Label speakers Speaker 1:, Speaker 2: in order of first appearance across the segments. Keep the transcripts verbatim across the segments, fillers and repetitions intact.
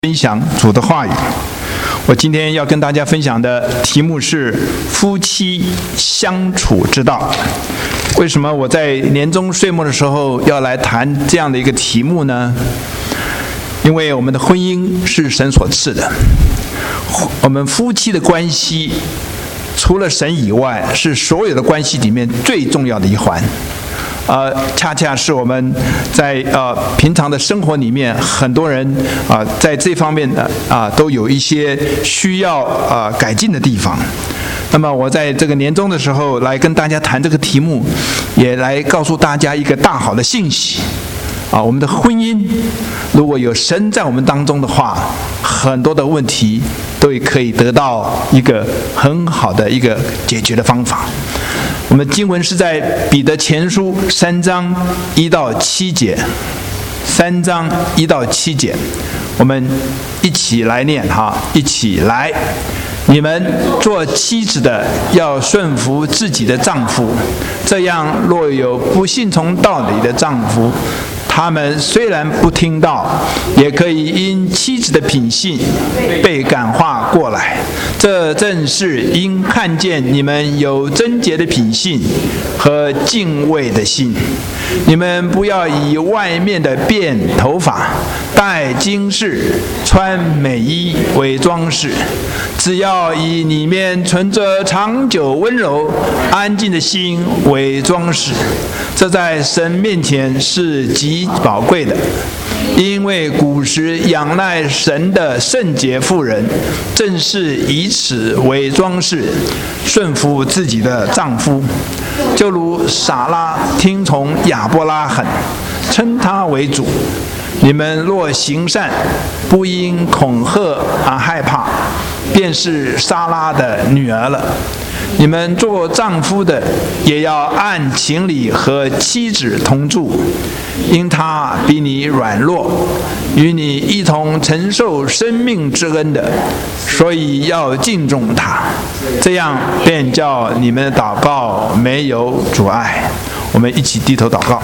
Speaker 1: 分享主的话语。我今天要跟大家分享的题目是夫妻相处之道。为什么我在年终岁末的时候要来谈这样的一个题目呢？因为我们的婚姻是神所赐的，我们夫妻的关系除了神以外，是所有的关系里面最重要的一环。呃，恰恰是我们在呃平常的生活里面，很多人啊、呃、在这方面的啊、呃、都有一些需要啊、呃、改进的地方。那么我在这个年终的时候来跟大家谈这个题目，也来告诉大家一个大好的信息啊，我们的婚姻如果有神在我们当中的话，很多的问题都可以得到一个很好的一个解决的方法。我们经文是在彼得前书三章一到七节，三章一到七节，我们一起来念哈，一起来。你们做妻子的要顺服自己的丈夫，这样若有不信从道理的丈夫，他们虽然不听道，也可以因妻子的品性被感化过来。这正是因看见你们有贞洁的品性和敬畏的心。你们不要以外面的辫头发、戴金饰、穿美衣为装饰，只要以里面存着长久温柔安静的心为装饰，这在神面前是极宝贵的。因为古时仰赖神的圣洁妇人，正是以此为装饰，顺服自己的丈夫，就如撒拉听从亚伯拉罕，称他为主。你们若行善，不因恐吓而害怕，便是撒拉的女儿了。你们做丈夫的也要按情理和妻子同住，因他比你软弱，与你一同承受生命之恩的，所以要敬重他，这样便叫你们的祷告没有阻碍。我们一起低头祷告。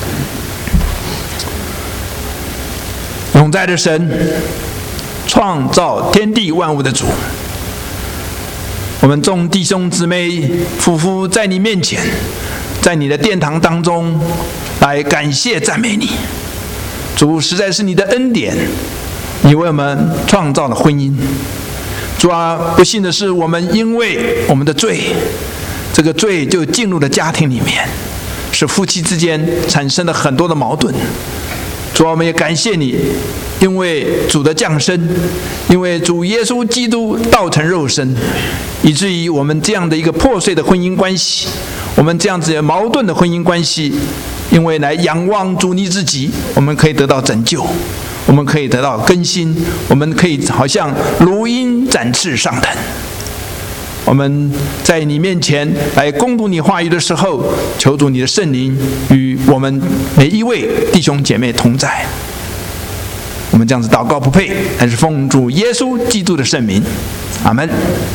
Speaker 1: 永在的神，创造天地万物的主，我们众弟兄姊妹夫妇在你面前，在你的殿堂当中来感谢赞美你。主，实在是你的恩典，你为我们创造了婚姻。主啊，不幸的是，我们因为我们的罪，这个罪就进入了家庭里面，使夫妻之间产生了很多的矛盾。主啊，我们也感谢你，因为主的降生，因为主耶稣基督道成肉身，以至于我们这样的一个破碎的婚姻关系，我们这样子矛盾的婚姻关系，因为来仰望主你自己，我们可以得到拯救，我们可以得到更新，我们可以好像如鹰展翅上腾。我们在你面前来攻读你话语的时候，求主你的圣灵与我们每一位弟兄姐妹同在。我们这样子祷告不配，但是奉主耶稣基督的圣名，阿们。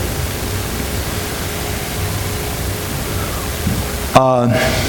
Speaker 1: 呃，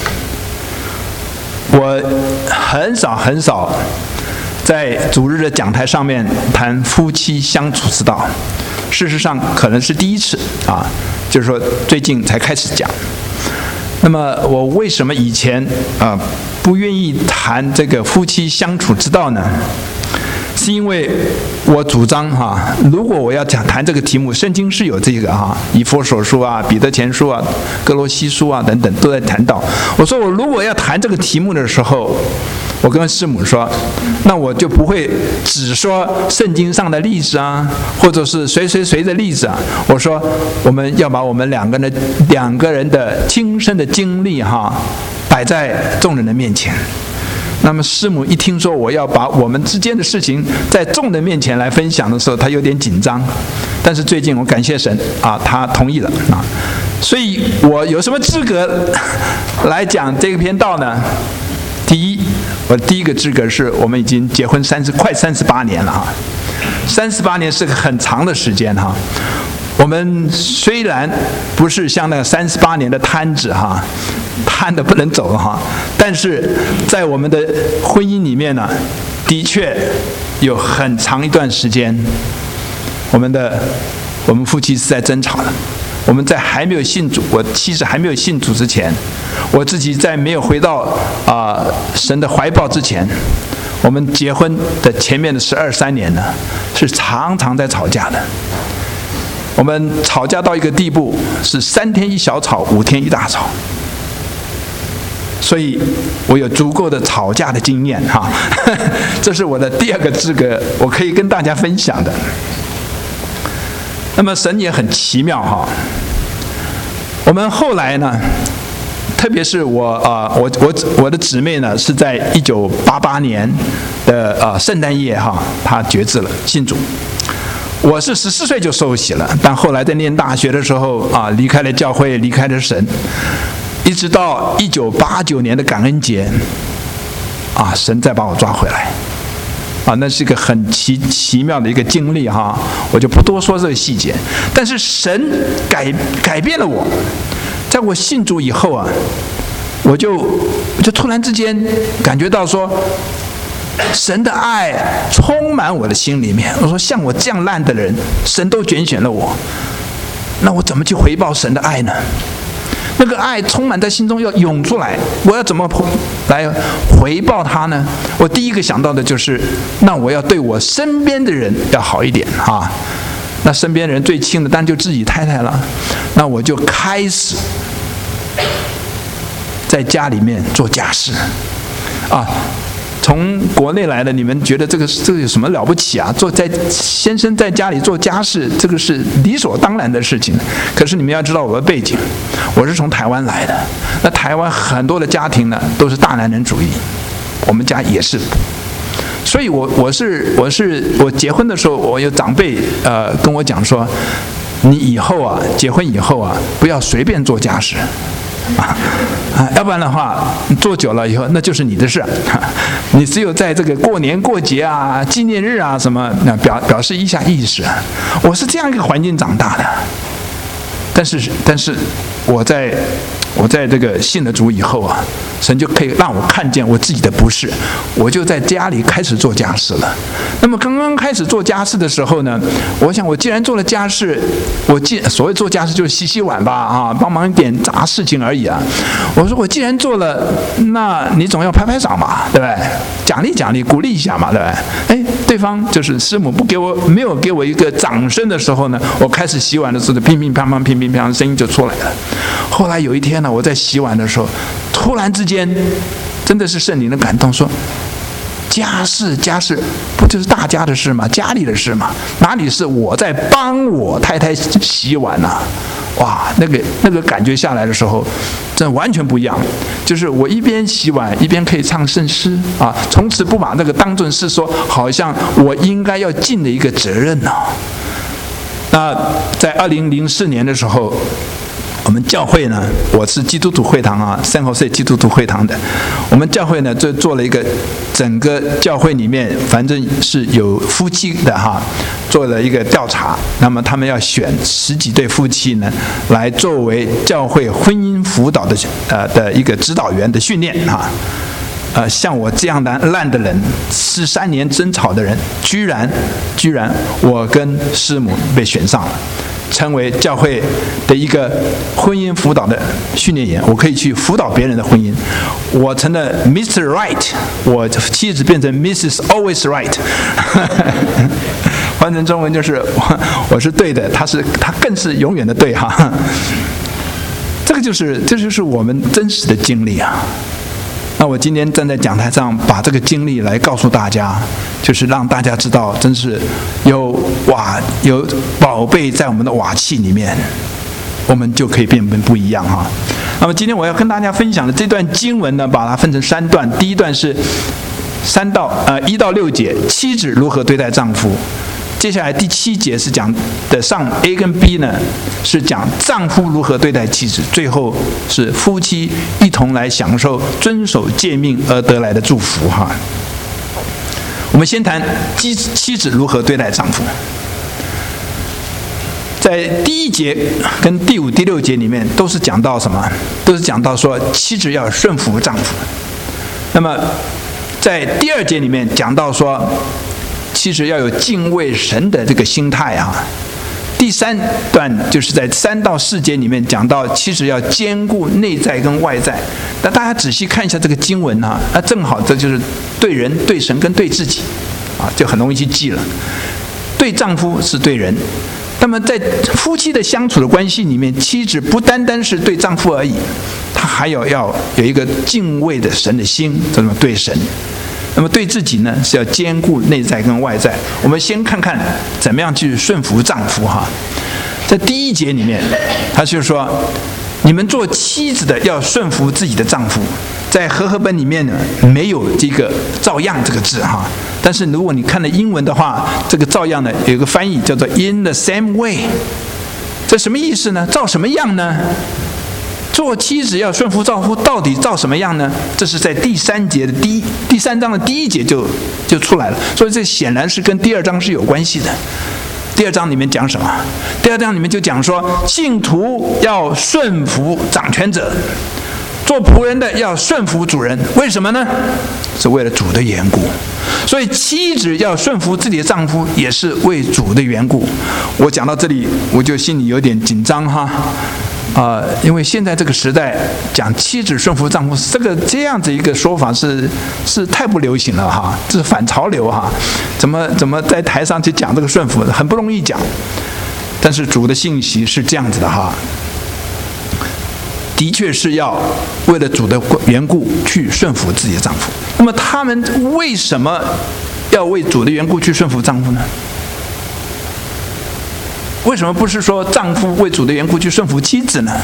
Speaker 1: 我很少很少在主日的讲台上面谈夫妻相处之道，事实上可能是第一次啊，就是说最近才开始讲。那么我为什么以前啊不愿意谈这个夫妻相处之道呢？是因为我主张哈、啊，如果我要讲谈这个题目，圣经是有这个哈、啊，以弗所书啊、彼得前书啊、哥罗西书啊等等都在谈到。我说我如果要谈这个题目的时候，我跟师母说，那我就不会只说圣经上的例子啊，或者是谁谁谁的例子啊。我说我们要把我们两个人的两个人的亲身的经历哈、啊，摆在众人的面前。那么师母一听说我要把我们之间的事情在众人面前来分享的时候，她有点紧张。但是最近我感谢神啊，她同意了啊。所以我有什么资格来讲这篇道呢？第一，我第一个资格是我们已经结婚三十快三十八年了哈，三十八年是个很长的时间哈。我们虽然不是像那个三十八年的摊子哈，摊的不能走哈，但是在我们的婚姻里面呢，的确有很长一段时间，我们的我们夫妻是在争吵的。我们在还没有信主，我妻子还没有信主之前，我自己在没有回到啊、呃、神的怀抱之前，我们结婚的前面的十二三年呢，是常常在吵架的。我们吵架到一个地步，是三天一小吵，五天一大吵。所以我有足够的吵架的经验哈，这是我的第二个资格，我可以跟大家分享的。那么神也很奇妙哈，我们后来呢，特别是我啊、呃，我我我的姊妹呢，是在一九八八年的啊、呃、圣诞夜哈，她决志了信主。我是十四岁就受洗了，但后来在念大学的时候啊，离开了教会，离开了神，一直到一九八九年的感恩节，啊，神再把我抓回来。啊，那是一个很奇奇妙的一个经历哈，我就不多说这个细节。但是神改改变了我，在我信主以后啊，我就我就突然之间感觉到说，神的爱充满我的心里面。我说，像我这样烂的人，神都拣选了我，那我怎么去回报神的爱呢？那个爱充满在心中要涌出来，我要怎么来回报他呢？我第一个想到的就是，那我要对我身边的人要好一点啊。那身边人最亲的当然就自己太太了。那我就开始在家里面做家事啊。从国内来的，你们觉得这个这个有什么了不起啊？做在先生在家里做家事，这个是理所当然的事情。可是你们要知道我的背景，我是从台湾来的。那台湾很多的家庭呢，都是大男人主义，我们家也是。所以我我是我是我结婚的时候，我有长辈呃跟我讲说，你以后啊结婚以后啊，不要随便做家事。啊啊，要不然的话，你做久了以后，那就是你的事。你只有在这个过年过节啊、纪念日啊什么，那表表示一下意识。我是这样一个环境长大的，但是但是我在我在这个信了主以后啊，神就可以让我看见我自己的不是，我就在家里开始做家事了。那么刚刚开始做家事的时候呢，我想我既然做了家事，我既所谓做家事就是洗洗碗吧啊，帮忙一点杂事情而已啊。我说我既然做了，那你总要拍拍掌嘛，对不对？奖励奖励，鼓励一下嘛，对不对？哎，对方就是师母不给我没有给我一个掌声的时候呢，我开始洗碗的时候乒乒乓乓乒乒乓乓声音就出来了。后来有一天呢，我在洗碗的时候，突然之间，真的是圣灵的感动，说家事家事不就是大家的事吗？家里的事吗？哪里是我在帮我太太洗碗呢、啊？哇，那个那个感觉下来的时候，真完全不一样。就是我一边洗碗一边可以唱圣诗啊，从此不把那个当作是说，好像我应该要尽的一个责任呢、啊。那在二零零四年的时候，我们教会呢，我是基督徒会堂啊，San Jose基督徒会堂的。我们教会呢，就做了一个整个教会里面，反正是有夫妻的哈，做了一个调查。那么他们要选十几对夫妻呢，来作为教会婚姻辅导的呃的一个指导员的训练哈。呃，像我这样的烂的人，十三年争吵的人，居然居然我跟师母被选上了。成为教会的一个婚姻辅导的训练员，我可以去辅导别人的婚姻。我成了 Mister Right， 我妻子变成 Missus Always Right 换成中文就是我我是对的，他是他更是永远的对哈。这个就是这就是我们真实的经历啊。那我今天站在讲台上，把这个经历来告诉大家，就是让大家知道，真是有瓦有宝贝在我们的瓦器里面，我们就可以变得不一样哈。那么今天我要跟大家分享的这段经文呢，把它分成三段。第一段是三到呃一到六节，妻子如何对待丈夫。接下来第七节是讲的上 A 跟 B 呢，是讲丈夫如何对待妻子，最后是夫妻一同来享受遵守诫命而得来的祝福哈。我们先谈妻妻子如何对待丈夫。在第一节跟第五、第六节里面都是讲到什么？都是讲到说妻子要顺服丈夫。那么在第二节里面讲到说， 妻子要有敬畏神的这个心态啊。第三段就是在三到四节里面讲到，妻子要兼顾内在跟外在。那大家仔细看一下这个经文啊，那正好这就是对人、对神跟对自己啊，就很容易去记了。对丈夫是对人，那么在夫妻的相处的关系里面，妻子不单单是对丈夫而已，她还有要有一个敬畏的神的心，这么对神。那么对自己呢，是要兼顾内在跟外在。我们先看看怎么样去顺服丈夫哈。在第一节里面，他就说，你们做妻子的要顺服自己的丈夫。在和合本里面呢，没有这个照样这个字哈，但是如果你看了英文的话，这个照样呢有一个翻译叫做 in the same way。这什么意思呢？照什么样呢？做妻子要顺服丈夫，到底照什么样呢？这是在第三节的第一第三章的第一节就就出来了，所以这显然是跟第二章是有关系的。第二章里面讲什么？第二章里面就讲说，信徒要顺服掌权者，做仆人的要顺服主人。为什么呢？是为了主的缘故。所以妻子要顺服自己的丈夫，也是为主的缘故。我讲到这里，我就心里有点紧张哈。啊、呃，因为现在这个时代讲妻子顺服丈夫，这个这样子一个说法是是太不流行了哈，这是反潮流哈。怎么怎么在台上去讲这个顺服，很不容易讲。但是主的信息是这样子的哈，的确是要为了主的缘故去顺服自己的丈夫。那么他们为什么要为主的缘故去顺服丈夫呢？为什么不是说丈夫为主的缘故去顺服妻子呢？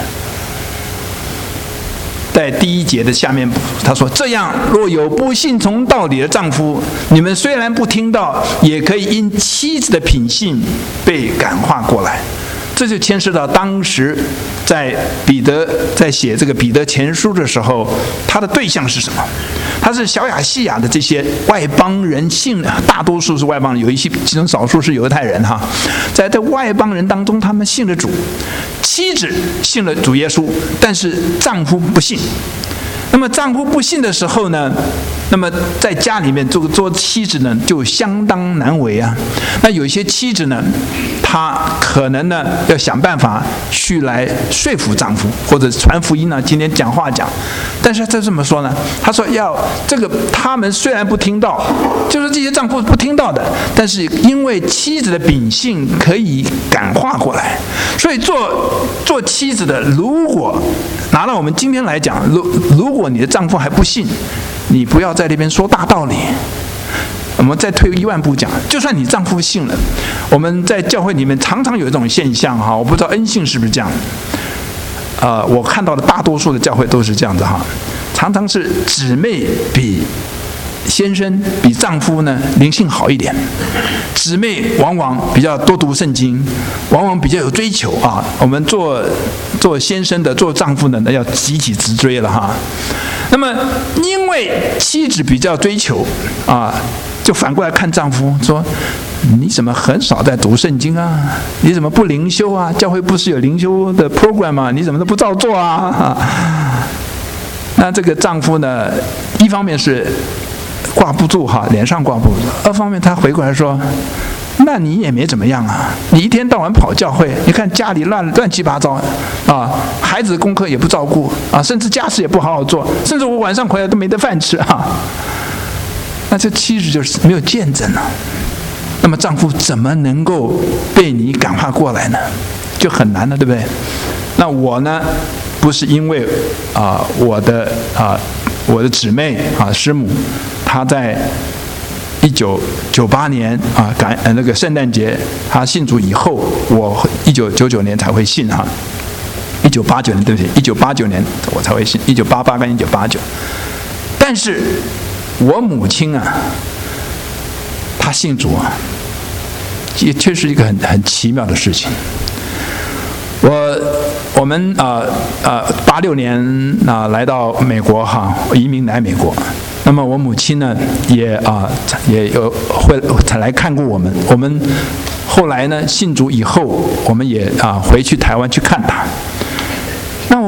Speaker 1: 在第一节的下面，他说：“这样，若有不信从道理的丈夫，你们虽然不听道，也可以因妻子的品性被感化过来。”这就牵涉到当时在彼得在写这个彼得前书的时候，他的对象是什么？他是小亚细亚的这些外邦人信，大多数是外邦人，有一些其中少数是犹太人哈。在这外邦人当中，他们信了主，妻子信了主耶稣，但是丈夫不信。那么丈夫不信的时候呢，那么在家里面做做妻子呢，就相当难为啊。那有一些妻子呢，她可能呢要想办法去来说服丈夫，或者传福音呢，今天讲话讲。但是他这么说呢，他说要这个他们虽然不听到，就是这些丈夫不听到的，但是因为妻子的秉性可以感化过来，所以做做妻子的，如果拿到我们今天来讲，如如果你的丈夫还不信，你不要在那边说大道理。我们再退一万步讲，就算你丈夫信了，我们在教会里面常常有一种现象哈，我不知道恩信是不是这样。呃，我看到的大多数的教会都是这样子哈，常常是姊妹比先生比丈夫呢灵性好一点，姊妹往往比较多读圣经，往往比较有追求啊。我们做做先生的、做丈夫的呢，要急起直追了哈。那么，因为妻子比较追求啊，就反过来看丈夫说：“你怎么很少在读圣经啊？你怎么不灵修啊？教会不是有灵修的 program 吗？你怎么都不照做啊？”那这个丈夫呢，一方面是挂不住哈，脸上挂不住；二方面他回过来说：“那你也没怎么样啊，你一天到晚跑教会，你看家里乱乱七八糟啊，孩子功课也不照顾啊，甚至家事也不好好做，甚至我晚上回来都没得饭吃啊。”那这妻子就是没有见证了。那么丈夫怎么能够被你感化过来呢？就很难了，对不对？那我呢，不是因为啊、呃、我的啊、呃、我的姊妹啊师母，她在一九九八年啊感呃那个圣诞节她信主以后，我一九九九年才会信哈。一九八九年对不起，一九八九年我才会信，一九八八跟一九八九。但是我母亲啊，她信主啊，也确实一个很很奇妙的事情。我我们啊啊八六年啊来到美国哈，移民来美国。那么我母亲呢也啊也有会才来看过我们。我们后来呢信主以后，我们也啊回去台湾去看她。那我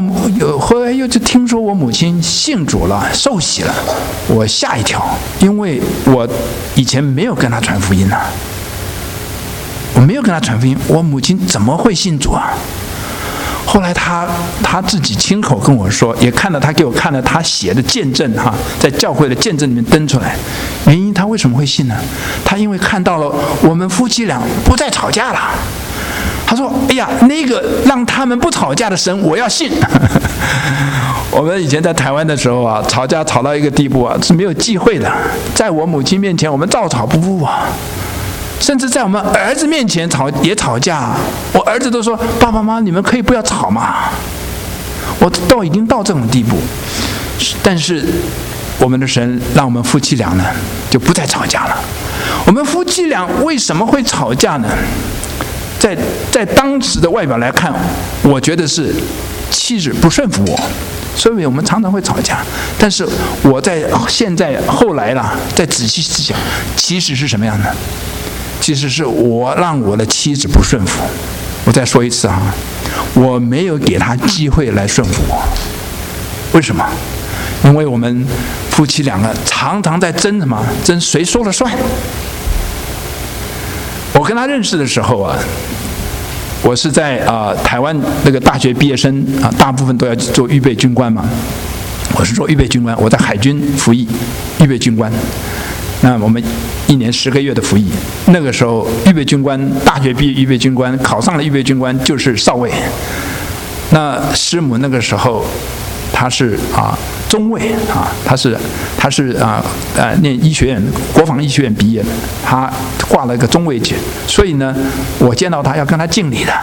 Speaker 1: 我有后来又就听说我母亲信主了，受洗了，我吓一跳，因为我以前没有跟她传福音呢、啊，我没有跟她传福音，我母亲怎么会信主啊？后来他他自己亲口跟我说，也看到他给我看了他写的见证哈，在教会的见证里面登出来。原因他为什么会信呢？他因为看到了我们夫妻俩不再吵架了。他说：“哎呀，那个让他们不吵架的神，我要信。”我们以前在台湾的时候啊，吵架吵到一个地步啊，是没有忌讳的，在我母亲面前，我们照吵不误啊。甚至在我们儿子面前吵也吵架，我儿子都说：“爸爸妈妈，你们可以不要吵嘛。”我都已经到这种地步，但是我们的神让我们夫妻俩呢就不再吵架了。我们夫妻俩为什么会吵架呢？在在当时的外表来看，我觉得是妻子不顺服我，所以我们常常会吵架。但是我在现在后来啦，再仔细思想，其实是什么样的？其实是我让我的妻子不顺服。我再说一次啊，我没有给她机会来顺服我。为什么？因为我们夫妻两个常常在争什么？争谁说了算。我跟他认识的时候啊，我是在啊、呃、台湾那个大学毕业生啊，大部分都要做预备军官嘛。我是做预备军官，我在海军服役，预备军官。那我们一年十个月的服役，那个时候预备军官，大学毕业预备军官，考上了预备军官就是少尉。那师母那个时候，他是啊中尉啊，他是他是啊呃念医学院，国防医学院毕业的，他挂了一个中尉级，所以呢，我见到他要跟他敬礼的。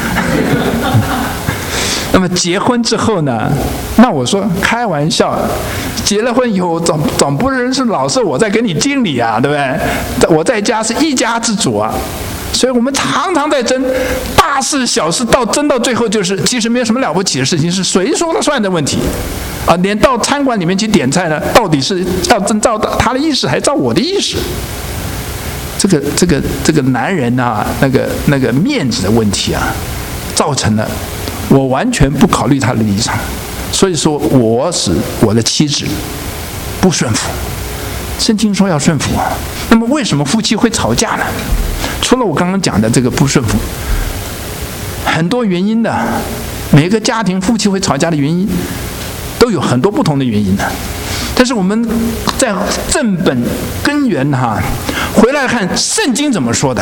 Speaker 1: 那么结婚之后呢？那我说开玩笑，结了婚以后总总不能是老是我在给你敬礼啊，对不对？我在家是一家之主啊，所以我们常常在争大事小事，到争到最后就是其实没有什么了不起的事情，是谁说了算的问题啊！连到餐馆里面去点菜呢，到底是要遵照他的意思，还照我的意思？这个这个这个男人啊，那个那个面子的问题啊，造成了。我完全不考虑他的立场，所以说我使我的妻子不顺服。圣经说要顺服啊，那么为什么夫妻会吵架呢？除了我刚刚讲的这个不顺服，很多原因的。每个家庭夫妻会吵架的原因都有很多不同的原因的。但是我们在正本根源哈，回来看圣经怎么说的。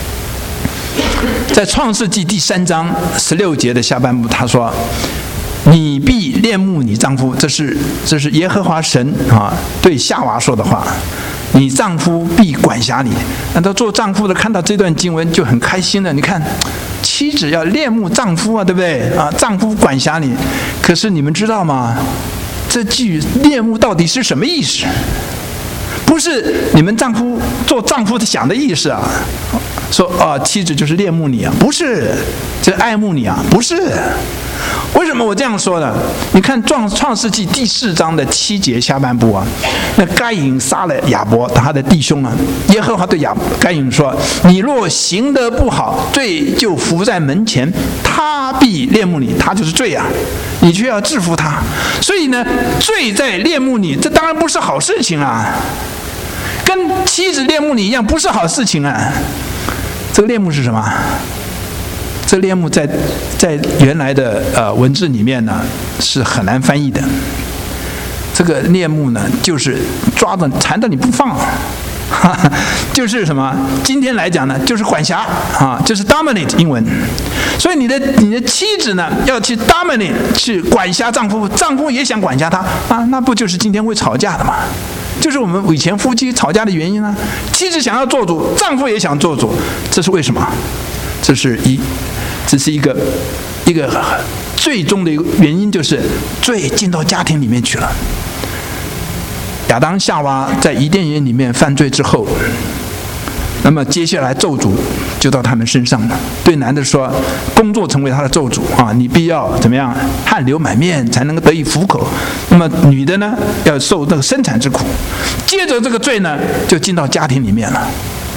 Speaker 1: 在创世纪第三章十六节的下半部，他说：“你必恋慕你丈夫。”这是这是耶和华神啊对夏娃说的话。你丈夫必管辖你。那他做丈夫的看到这段经文就很开心了。你看，妻子要恋慕丈夫啊，对不对啊？丈夫管辖你。可是你们知道吗？这句恋慕到底是什么意思？不是你们丈夫做丈夫的想的意思啊。说啊、哦，妻子就是恋慕你啊，不是，这爱慕你啊，不是。为什么我这样说呢？你看创创世纪第四章的七节下半部啊，那该隐杀了亚伯他的弟兄啊，耶和华对亚该隐说：“你若行得不好，罪就伏在门前，他必恋慕你，他就是罪啊，你却要制服他。所以呢，罪在恋慕你，这当然不是好事情啊，跟妻子恋慕你一样，不是好事情啊。”这个恋慕是什么？这个恋慕在在原来的呃文字里面呢是很难翻译的。这个恋慕呢，就是抓着缠着你不放，哈哈，就是什么？今天来讲呢，就是管辖啊，就是 dominate 英文。所以你的你的妻子呢，要去 dominate 去管辖丈夫，丈夫也想管辖她啊，那不就是今天会吵架的吗？就是我们以前夫妻吵架的原因啊，妻子想要做主，丈夫也想做主，这是为什么？这是一，这是一个一个最终的一个原因，就是罪进到家庭里面去了。亚当夏娃在伊甸园里面犯罪之后，那么接下来咒诅就到他们身上了。对男的说，工作成为他的咒诅啊，你必要怎么样，汗流满面才能够得以糊口。那么女的呢，要受那个生产之苦。接着这个罪呢，就进到家庭里面了。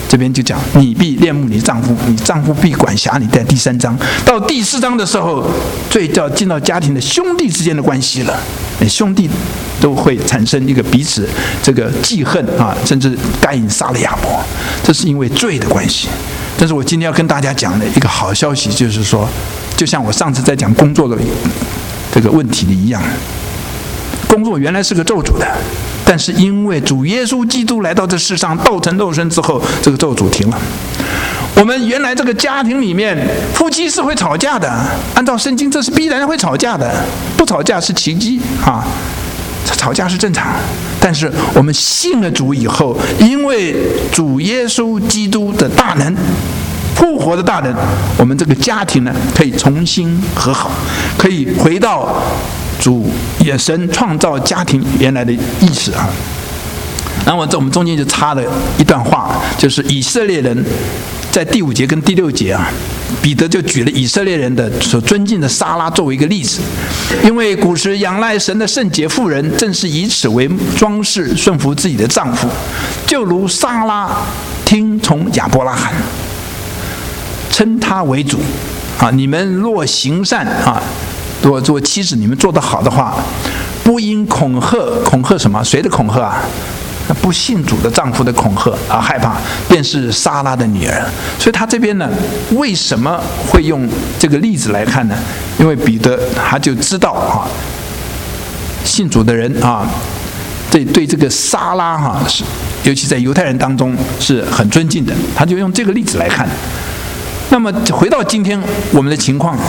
Speaker 1: 这边就讲你必恋慕你丈夫，你丈夫必管辖你。在第三章到第四章的时候，最要进到家庭的兄弟之间的关系了，兄弟都会产生一个彼此这个记恨啊，甚至该隐杀了亚伯，这是因为罪的关系。但是我今天要跟大家讲的一个好消息，就是说，就像我上次在讲工作的这个问题的一样，工作原来是个咒诅的，但是因为主耶稣基督来到这世上，道成肉身之后，这个咒诅停了。我们原来这个家庭里面，夫妻是会吵架的，按照圣经，这是必然会吵架的，不吵架是奇迹啊，吵架是正常。但是我们信了主以后，因为主耶稣基督的大能，复活的大能，我们这个家庭呢可以重新和好，可以回到主也神创造家庭原来的意识啊。然后我们中间就插了一段话，就是以色列人在第五节跟第六节啊，彼得就举了以色列人的所尊敬的撒拉作为一个例子，因为古时仰赖神的圣洁妇人，正是以此为装饰，顺服自己的丈夫，就如撒拉听从亚伯拉罕，称他为主啊。你们若行善啊，若做妻子，你们做得好的话，不因恐吓，恐吓什么？谁的恐吓啊？不信主的丈夫的恐吓而害怕，便是撒拉的女儿。所以他这边呢，为什么会用这个例子来看呢？因为彼得他就知道啊，信主的人啊，对对这个撒拉哈、啊，是尤其在犹太人当中是很尊敬的，他就用这个例子来看。那么回到今天我们的情况，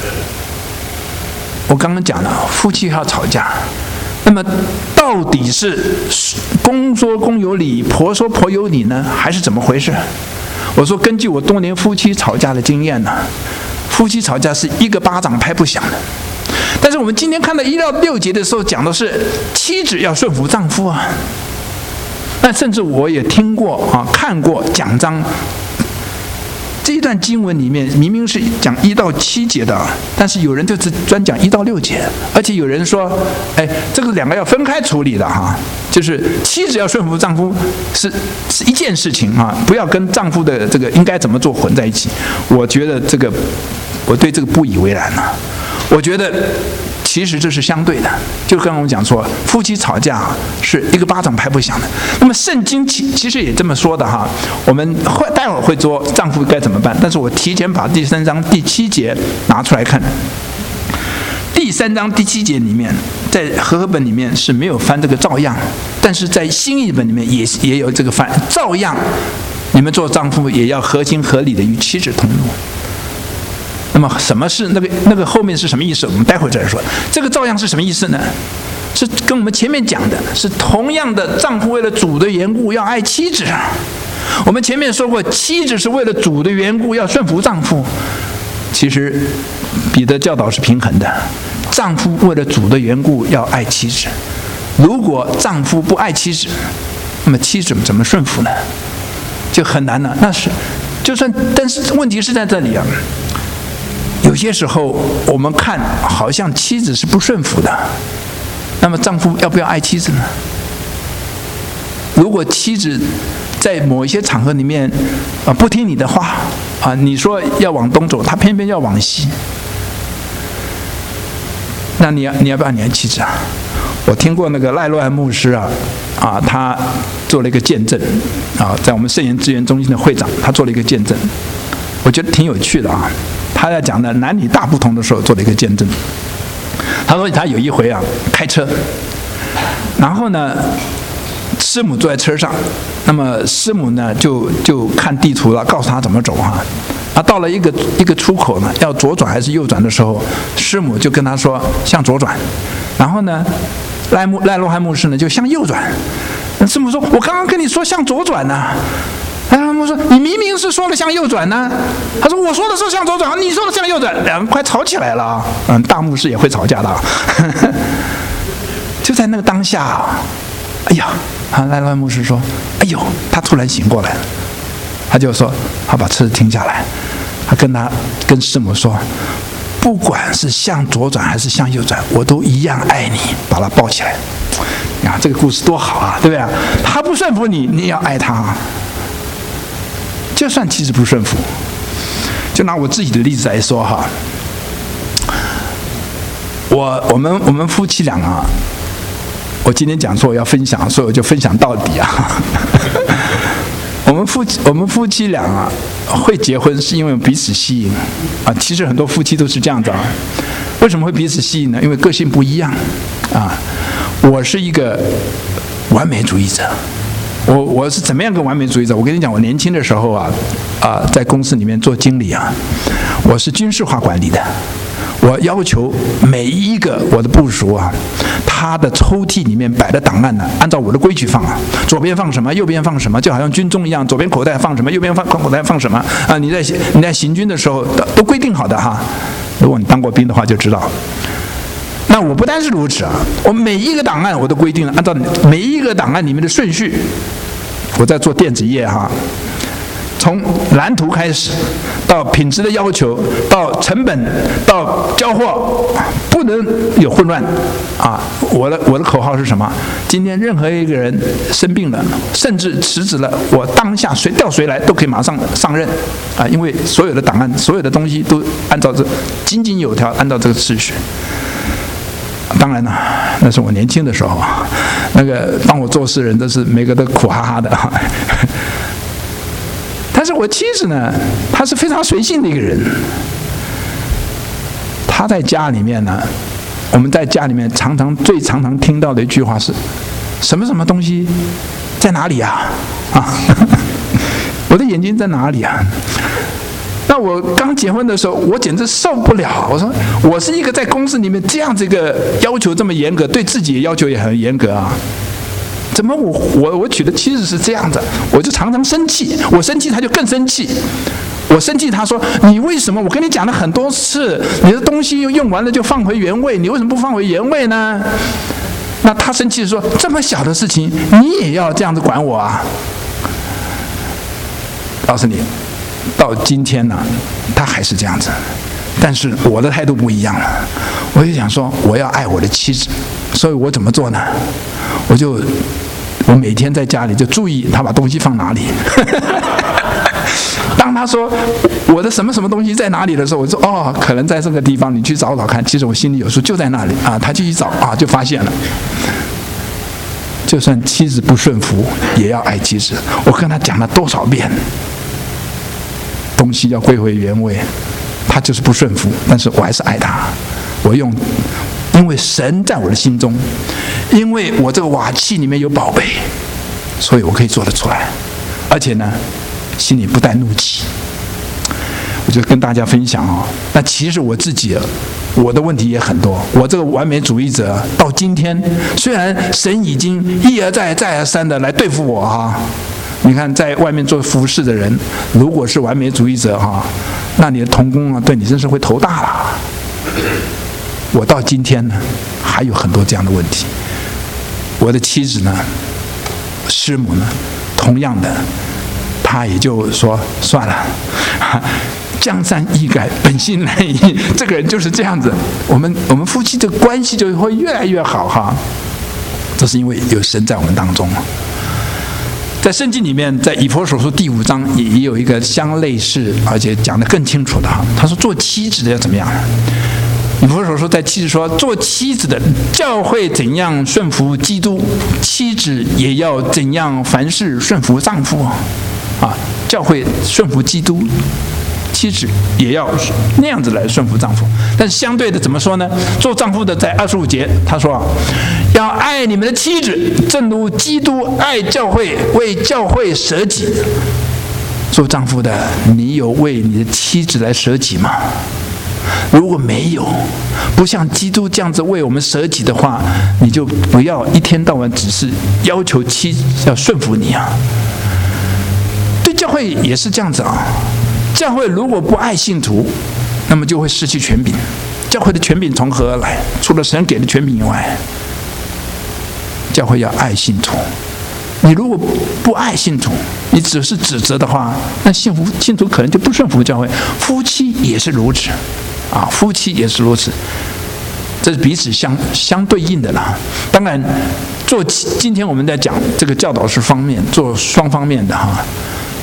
Speaker 1: 我刚刚讲了，夫妻要吵架。那么到底是公说公有理，婆说婆有理呢，还是怎么回事？我说根据我多年夫妻吵架的经验呢，夫妻吵架是一个巴掌拍不响的。但是我们今天看到一到六节的时候，讲的是妻子要顺服丈夫啊。那甚至我也听过啊，看过讲章。这一段经文里面明明是讲一到七节的，但是有人就只专讲一到六节，而且有人说，哎，这个两个要分开处理的哈，就是妻子要顺服丈夫是是一件事情啊，不要跟丈夫的这个应该怎么做混在一起。我觉得这个，我对这个不以为然了。我觉得其实这是相对的，就刚刚我讲说，夫妻吵架是一个巴掌拍不响的。那么圣经其其实也这么说的哈，我们会待会儿会说丈夫该怎么办，但是我提前把第三章第七节拿出来看。第三章第七节里面，在和合本里面是没有翻这个照样，但是在新译本里面也也有这个翻照样，你们做丈夫也要合情合理的与妻子同路。那么什么是那个那个后面是什么意思？我们待会儿再说。这个照样是什么意思呢？是跟我们前面讲的是同样的，丈夫为了主的缘故要爱妻子。我们前面说过，妻子是为了主的缘故要顺服丈夫。其实彼得教导是平衡的，丈夫为了主的缘故要爱妻子。如果丈夫不爱妻子，那么妻子怎么顺服呢？就很难了。那是就算，但是问题是在这里啊。有些时候我们看好像妻子是不顺服的，那么丈夫要不要爱妻子呢？如果妻子在某一些场合里面啊不听你的话啊，你说要往东走，他偏偏要往西，那你要你要不要你爱妻子啊？我听过那个赖洛安牧师啊啊，他做了一个见证啊，在我们圣言资源中心的会长，他做了一个见证，我觉得挺有趣的啊。他在讲的男女大不同的时候做了一个见证。他说他有一回啊开车，然后呢师母坐在车上，那么师母呢就就看地图了，告诉他怎么走哈。啊，到了一个一个出口呢，要左转还是右转的时候，师母就跟他说向左转，然后呢赖穆赖洛汉牧师呢就向右转。师母说：“我刚刚跟你说向左转呢、啊。”他们说：“你明明是说了向右转呢。”他说：“我说的是向左转，你说的向右转。”两人快吵起来了。嗯，大牧师也会吵架的。就在那个当下，哎呀，啊，赖赖牧师说：“哎呦！”他突然醒过来了，他就说：“他把车子停下来，他跟他跟师母说，不管是向左转还是向右转，我都一样爱你。”把他抱起来。啊，这个故事多好啊，对不对？他不顺服你，你也要爱他。 就算妻子不顺服，就拿我自己的例子来说哈，我我们我们夫妻俩啊，我今天讲说我要分享，所以我就分享到底啊。我们夫妻我们夫妻俩啊，会结婚是因为彼此吸引啊。其实很多夫妻都是这样子啊。为什么会彼此吸引呢？因为个性不一样啊。我是一个完美主义者。我我是怎么样个完美主义者？我跟你讲，我年轻的时候啊啊，在公司里面做经理啊，我是军事化管理的。我要求每一个我的部属啊，他的抽屉里面摆的档案呢，按照我的规矩放啊，左边放什么，右边放什么，就好像军中一样，左边口袋放什么，右边放口袋放什么啊！你在你在行军的时候都都规定好的哈。如果你当过兵的话就知道。那我不单是如此啊，我每一个档案我都规定了，按照每一个档案里面的顺序，我在做电子业哈。从蓝图开始，到品质的要求，到成本，到交货，不能有混乱啊！我的我的口号是什么？今天任何一个人生病了，甚至辞职了，我当下谁调谁来都可以马上上任啊！因为所有的档案，所有的东西都按照这井井有条，按照这个次序。当然了，那是我年轻的时候，那个帮我做事的人都是每个都苦哈哈的。但是我妻子呢，她是非常随性的一个人。她在家里面呢，我们在家里面常常最常常听到的一句话是：什么什么东西在哪里啊？啊，我的眼睛在哪里啊？那我刚结婚的时候，我简直受不了。我说，我是一个在公司里面这样子一个要求这么严格，对自己的要求也很严格啊。怎么我我我娶的妻子是这样的，我就常常生气，我生气他就更生气，我生气他说你为什么？我跟你讲了很多次，你的东西用完了就放回原位，你为什么不放回原位呢？那他生气说这么小的事情你也要这样子管我啊？告诉你，到今天呢，他还是这样子，但是我的态度不一样了，我就想说我要爱我的妻子，所以我怎么做呢？我就我每天在家里就注意他把东西放哪里。当他说我的什么什么东西在哪里的时候，我说哦，可能在这个地方，你去找找看。其实我心里有数，就在那里啊。他去一找啊，就发现了。就算妻子不顺服，也要爱妻子。我跟他讲了多少遍，东西要归回原位，他就是不顺服，但是我还是爱他。我用。因为神在我的心中，因为我这个瓦器里面有宝贝，所以我可以做得出来，而且呢，心里不带怒气。我就跟大家分享哦，那其实我自己，我的问题也很多。我这个完美主义者到今天，虽然神已经一而再、再而三的来对付我哈。你看，在外面做服侍的人，如果是完美主义者哈，那你的同工啊，对你真是会头大了。我到今天呢，还有很多这样的问题。我的妻子呢，师母呢，同样的，她也就说算了，江山易改，本性难移。这个人就是这样子，我们我们夫妻的关系就会越来越好哈。这是因为有神在我们当中。在圣经里面，在以弗所书第五章也有一个相类似，而且讲得更清楚的哈。他说，做妻子的要怎么样？以弗所说，在妻子说，做妻子的教会怎样顺服基督，妻子也要怎样凡事顺服丈夫啊！教会顺服基督，妻子也要那样子来顺服丈夫。但是相对的怎么说呢？做丈夫的在二十五节他说，要爱你们的妻子，正如基督爱教会，为教会舍己。做丈夫的，你有为你的妻子来舍己吗？如果没有，不像基督这样子为我们舍己的话，你就不要一天到晚只是要求妻要顺服你啊。对教会也是这样子啊。教会如果不爱信徒，那么就会失去权柄。教会的权柄从何而来？除了神给的权柄以外，教会要爱信徒。你如果不爱信徒，你只是指责的话，那信徒信徒可能就不顺服教会。夫妻也是如此。啊，夫妻也是如此，这是彼此相相对应的啦。当然，做今天我们在讲这个教导是方面，做双方面的哈。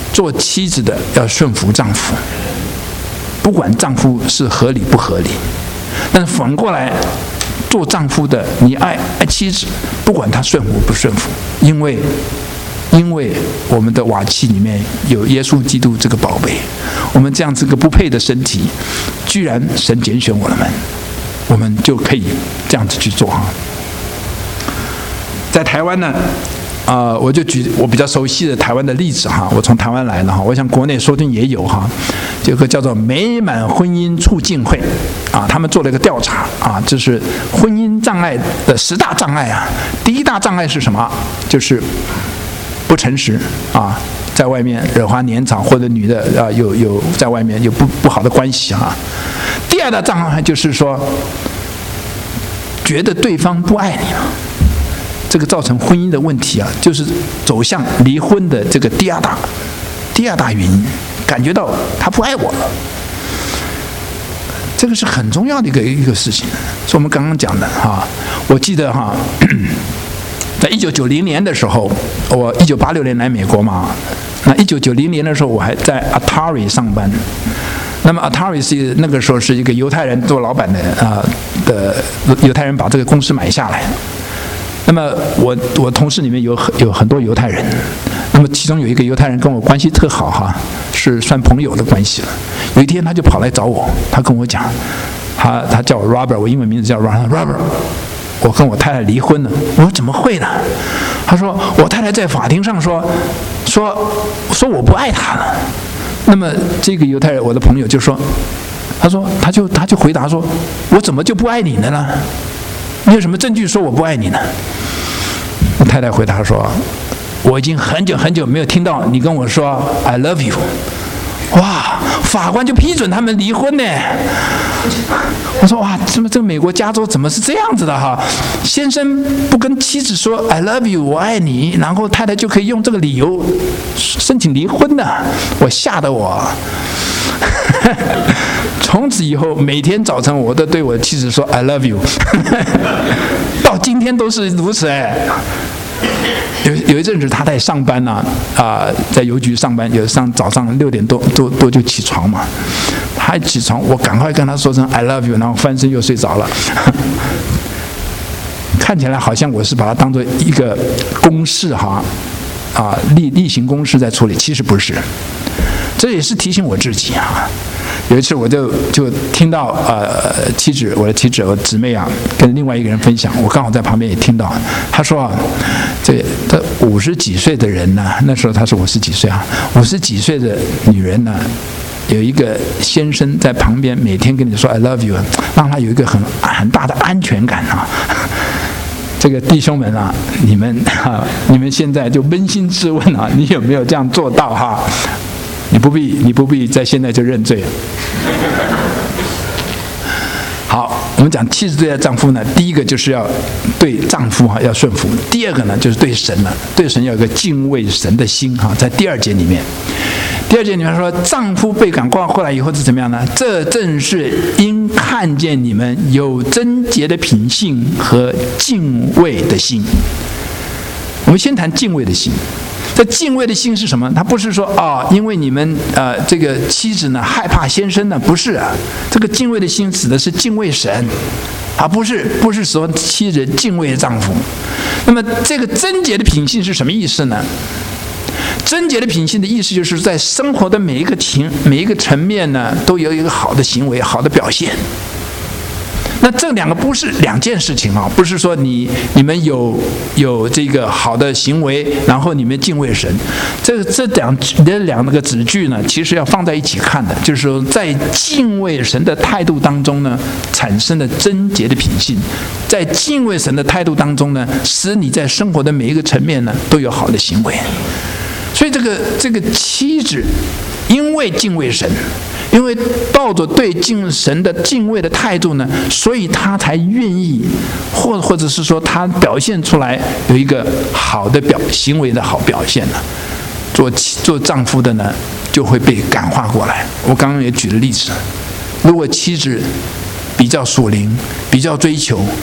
Speaker 1: 做妻子的要顺服丈夫，不管丈夫是合理不合理。但是反过来，做丈夫的你爱爱妻子，不管他顺服不顺服，因为因为我们的瓦器里面有耶稣基督这个宝贝，我们这样子个不配的身体，居然神拣选我们，我们就可以这样子去做哈。在台湾呢，啊、呃，我就举我比较熟悉的台湾的例子哈，我从台湾来的哈，我想国内说不定也有哈，这个叫做美满婚姻促进会啊，他们做了一个调查啊，就是婚姻障碍的十大障碍啊，第一大障碍是什么？就是不诚实啊，在外面惹花拈草，或者女的啊有有在外面有不不好的关系啊。第二大障碍就是说，觉得对方不爱你了。这个造成婚姻的问题啊，就是走向离婚的这个第二大第二大原因，感觉到他不爱我了，这个是很重要的一个一个事情，是我们刚刚讲的哈。我记得哈，在一九九零年的时候，我一九八六年来美国嘛，那一九九零年的时候，我还在 Atari 上班。那么 Atari 是那个时候是一个犹太人做老板的啊、呃、的犹太人把这个公司买下来。那么我我同事里面有很有很多犹太人，那么其中有一个犹太人跟我关系特好哈，是算朋友的关系了。有一天他就跑来找我，他跟我讲，他他叫我 Robert， 我英文名字叫 Robert， 我跟我太太离婚了。我说怎么会呢？他说我太太在法庭上说说说我不爱她了。那么这个犹太人我的朋友就说，他说他就他就回答说，我怎么就不爱你了呢？你有什么证据说我不爱你呢？我太太回答说，我已经很久很久没有听到你跟我说 I love you。 哇，法官就批准他们离婚呢。我说哇，怎么这个美国加州怎么是这样子的哈？先生不跟妻子说 I love you， 我爱你，然后太太就可以用这个理由申请离婚呢？我吓得我从此以后每天早晨我都对我妻子说 I love you 到今天都是如此哎。有有一阵子他在上班呢、啊，啊、呃，在邮局上班，有上早上六点多多多就起床嘛。他一起床，我赶快跟他说声 I love you， 然后翻身又睡着了。看起来好像我是把它当作一个公事哈，啊，例例行公事在处理，其实不是。这也是提醒我自己啊。有一次我就就听到呃妻子我的妻子我姊妹啊跟另外一个人分享，我刚好在旁边也听到，他说啊，这这五十几岁的人呢、啊，那时候他是五十几岁啊，五十几岁的女人呢、啊，有一个先生在旁边每天跟你说 I love you， 让他有一个很很大的安全感啊。这个弟兄们啊，你们啊，你们现在就扪心自问啊，你有没有这样做到哈？你不必，你不必在现在就认罪。好，我们讲妻子对待丈夫呢，第一个就是要对丈夫哈要顺服，第二个呢就是对神呢，对神要有一个敬畏神的心哈，在第二节里面。第二节里面说，丈夫被赶过后来以后是怎么样呢？这正是因看见你们有贞洁的品性和敬畏的心。我们先谈敬畏的心。这敬畏的心是什么？他不是说啊、哦，因为你们呃这个妻子呢害怕先生呢，不是啊。这个敬畏的心指的是敬畏神，而不是不是说妻子敬畏丈夫。那么这个贞洁的品性是什么意思呢？贞洁的品性的意思就是在生活的每一个情每一个层面呢，都有一个好的行为、好的表现。那这两个不是两件事情啊，不是说你你们有有这个好的行为，然后你们敬畏神，这这两这两个子句呢，其实要放在一起看的，就是说在敬畏神的态度当中呢，产生了贞洁的品性，在敬畏神的态度当中呢，使你在生活的每一个层面呢，都有好的行为。所以这个这个妻子，因为敬畏神。因为抱着对敬神的敬畏的态度呢，所以他才愿意，或或者是说他表现出来有一个好的表行为的好表现呢。做做丈夫的呢，就会被感化过来。我刚刚也举了例子，如果妻子比较属灵，比较追求，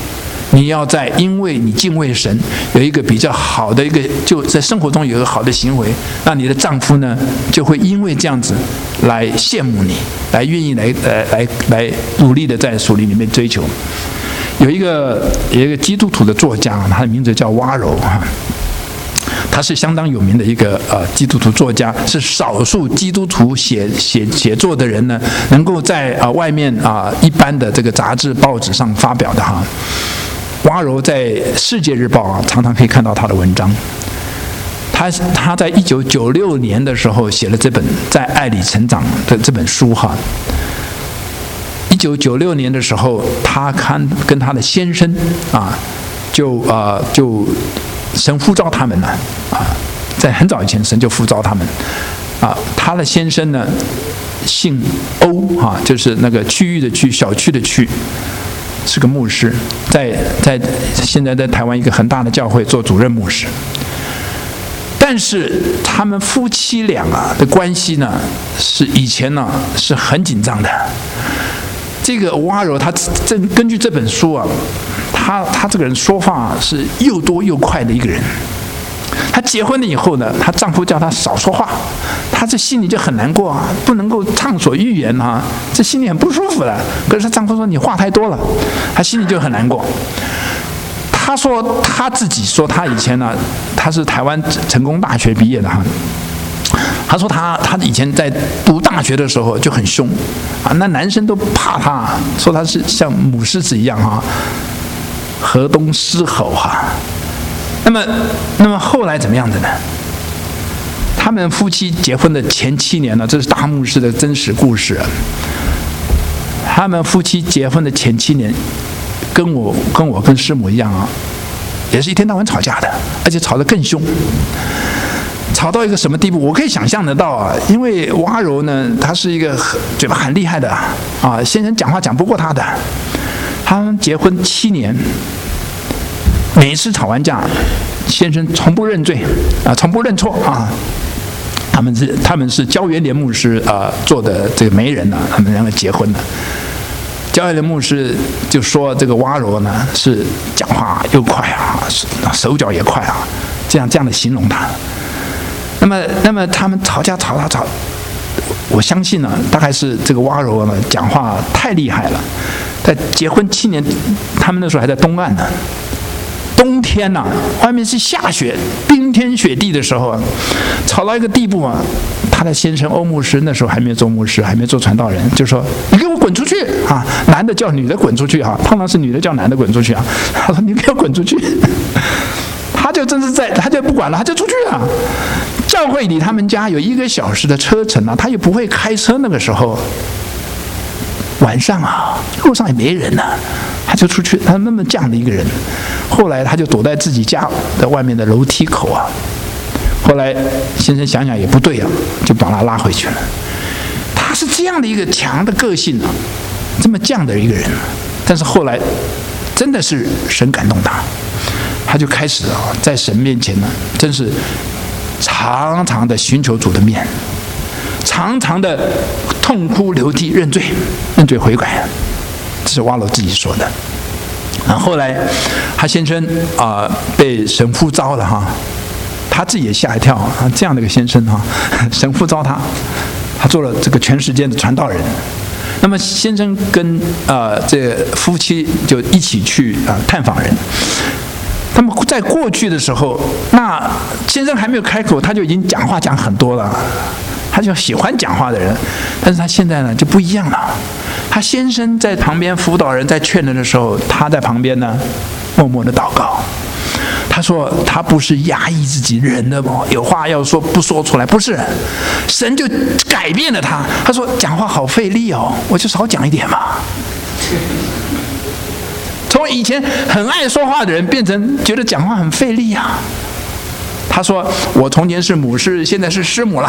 Speaker 1: 你要在因为你敬畏神，有一个比较好的一个，就在生活中有一个好的行为，那你的丈夫呢就会因为这样子来羡慕你，来愿意来呃来来努力的在属灵里面追求。有一个有一个基督徒的作家，他的名字叫蛙柔哈。他是相当有名的一个呃基督徒作家，是少数基督徒写写写作的人呢，能够在啊、呃、外面啊、呃、一般的这个杂志报纸上发表的哈。蛙柔在《世界日报》啊常常可以看到他的文章。他他在一九九六年的时候写了这本《在爱里成长》的这本书哈。一九九六年的时候，他看跟他的先生啊，就啊、呃、就。神呼召他们呢，啊，在很早以前，神就呼召他们，啊，他的先生呢，姓欧啊，就是那个区域的区，小区的区，是个牧师，在在现在在台湾一个很大的教会做主任牧师。但是他们夫妻俩啊的关系呢，是以前呢是很紧张的。这个蛙柔他这根据这本书啊。他他这个人说话是又多又快的一个人。她结婚了以后呢，她丈夫叫她少说话，她这心里就很难过啊，不能够畅所欲言啊，这心里很不舒服的。可是她丈夫说你话太多了，她心里就很难过。她说她自己说她以前呢，她是台湾成功大学毕业的哈。他说他他以前在读大学的时候就很凶啊，那男生都怕他，说他是像母狮子一样哈，河东狮吼哈。那么那么后来怎么样的呢？他们夫妻结婚的前七年呢，这是大牧师的真实故事。他们夫妻结婚的前七年，跟我跟我跟师母一样啊，也是一天到晚吵架的，而且吵得更凶。吵到一个什么地步？我可以想象得到啊，因为蛙柔呢，她是一个很嘴巴很厉害的啊，先生讲话讲不过她的。他们结婚七年，每一次吵完架，先生从不认罪啊，从不认错啊。他们是他们是焦元连牧师啊做的这个媒人呢、啊，他们两个结婚了。焦元连牧师就说这个蛙柔呢是讲话又快啊，手脚也快啊，这样这样的形容他。那么，那么他们吵架吵吵吵，我相信呢，大概是这个蛙柔呢讲话太厉害了。在结婚七年，他们那时候还在东岸呢，冬天呐、啊，外面是下雪，冰天雪地的时候啊，吵到一个地步啊，他的先生欧牧师那时候还没做牧师，还没做传道人，就说：“你给我滚出去啊！”男的叫女的滚出去啊，通常是女的叫男的滚出去啊。他说：“你给我滚出去！”他就真是在，他就不管了，他就出去了。教会离他们家有一个小时的车程啊，他也不会开车。那个时候晚上啊，路上也没人呢、啊，他就出去。他那么这样的一个人，后来他就躲在自己家的外面的楼梯口啊。后来先生想想也不对啊，就把他拉回去了。他是这样的一个强的个性啊，这么犟的一个人，但是后来真的是神感动他。他就开始啊，在神面前呢，真是常常的寻求主的面，常常的痛哭流涕认罪，认罪悔改。这是蛙柔自己说的。啊，后来他先生啊、呃、被神呼召了哈，他自己也吓一跳啊，这样的一个先生哈，神呼召他，他做了这个全世界的传道人。那么先生跟呃这夫妻就一起去啊、呃、探访人。他们在过去的时候，那先生还没有开口，他就已经讲话讲很多了，他就喜欢讲话的人。但是他现在呢就不一样了，他先生在旁边辅导人在劝人的时候，他在旁边呢默默的祷告。他说他不是压抑自己忍的，有话要说不说出来，不是，神就改变了他。他说讲话好费力哦，我就少讲一点嘛。从以前很爱说话的人，变成觉得讲话很费力啊。他说：“我从前是母师，现在是师母了。”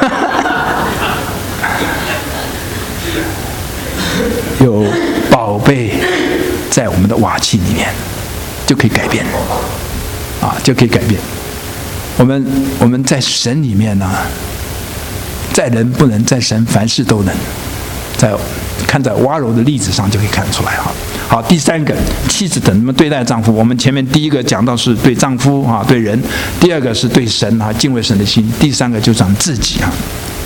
Speaker 1: 有宝贝在我们的瓦器里面，就可以改变啊，就可以改变。我们我们在神里面呢、啊，在人不能，在神凡事都能。 在看在蛙柔的例子上就可以看出来哈。好，第三个，妻子怎么对待丈夫？我们前面第一个讲到是对丈夫啊，对人；第二个是对神啊，敬畏神的心；第三个就讲自己啊。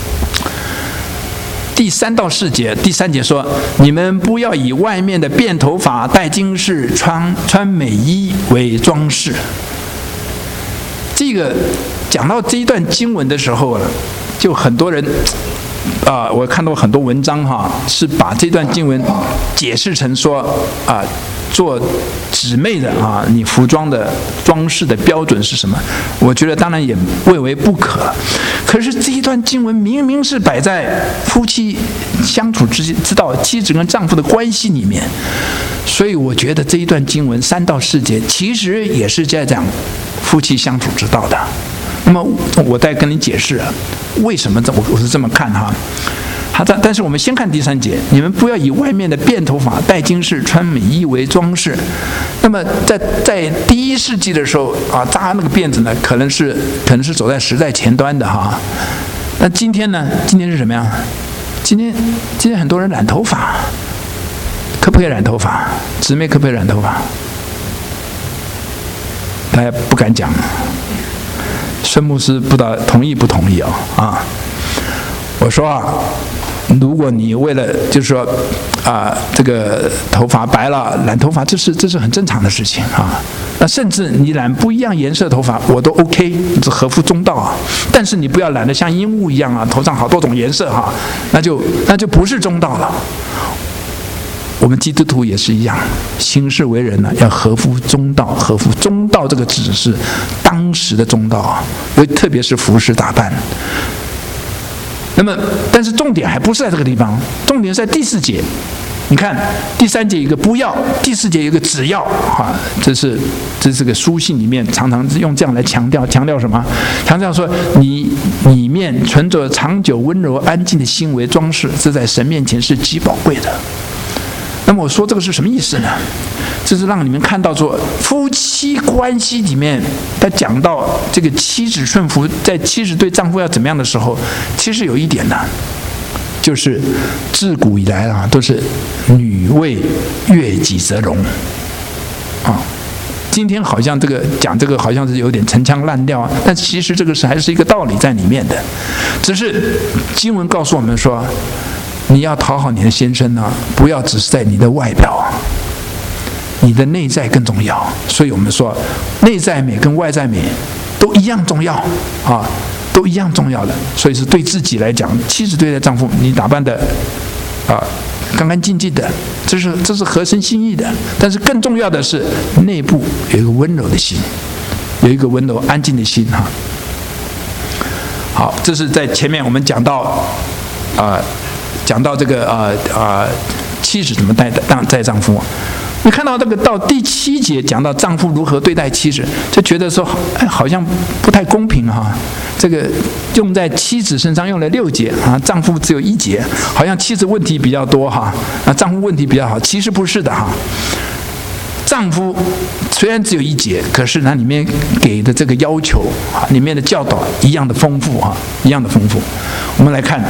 Speaker 1: 第三到四节，第三节说：你们不要以外面的辫头发、戴金饰、穿穿美衣为装饰。这个讲到这一段经文的时候呢，就很多人。啊、呃，我看到很多文章哈，是把这段经文解释成说啊、呃，做姊妹的啊，你服装的装饰的标准是什么？我觉得当然也未为不可。可是这一段经文明明是摆在夫妻相处之之道，妻子跟丈夫的关系里面，所以我觉得这一段经文三到四节其实也是在讲夫妻相处之道的。那么我再跟你解释为什么这我我是这么看哈。好的，但是我们先看第三节，你们不要以外面的辫头发、戴金饰、穿美衣为装饰。那么在在第一世纪的时候啊，扎那个辫子呢，可能是可能是走在时代前端的哈。那今天呢？今天是什么呀？今天今天很多人染头发，可不可以染头发？姊妹可不可以染头发？大家不敢讲。孙牧师不知道同意不同意啊、哦？啊，我说啊，如果你为了就是说啊，这个头发白了染头发，这是这是很正常的事情啊。那甚至你染不一样颜色头发，我都 OK， 这合乎中道啊。但是你不要染得像鹦鹉一样啊，头上好多种颜色哈、啊，那就那就不是中道了。我们基督徒也是一样，行事为人呢要合乎中道，合乎中道这个指是当时的中道啊，尤特别是服饰打扮。那么，但是重点还不是在这个地方，重点是在第四节。你看，第三节有一个不要，第四节有一个只要啊，这是这是个书信里面常常用这样来强调，强调什么？强调说你里面存着长久温柔安静的心为装饰，这在神面前是极宝贵的。那么我说这个是什么意思呢？这是让你们看到说夫妻关系里面，他讲到这个妻子顺服，在妻子对丈夫要怎么样的时候，其实有一点呢，就是自古以来啊，都是女为悦己则容啊。今天好像这个讲这个好像是有点陈腔滥调啊，但其实这个是还是一个道理在里面的，只是经文告诉我们说。你要讨好你的先生呢，不要只是在你的外表，你的内在更重要。所以我们说，内在美跟外在美都一样重要啊，都一样重要的。所以是对自己来讲，妻子对待丈夫，你打扮的啊干干净净的，这是这是合神心意的。但是更重要的是，内部有一个温柔的心，有一个温柔安静的心哈。好，这是在前面我们讲到啊。呃讲到这个啊啊、呃呃，妻子怎么待待待丈夫？你看到这个到第七节讲到丈夫如何对待妻子，就觉得说，哎，好像不太公平哈、啊。这个用在妻子身上用了六节啊，丈夫只有一节，好像妻子问题比较多哈，啊，丈夫问题比较好，其实不是的哈。丈夫虽然只有一节，可是那里面给的这个要求啊，里面的教导一样的丰富哈，一样的丰富。我们来看。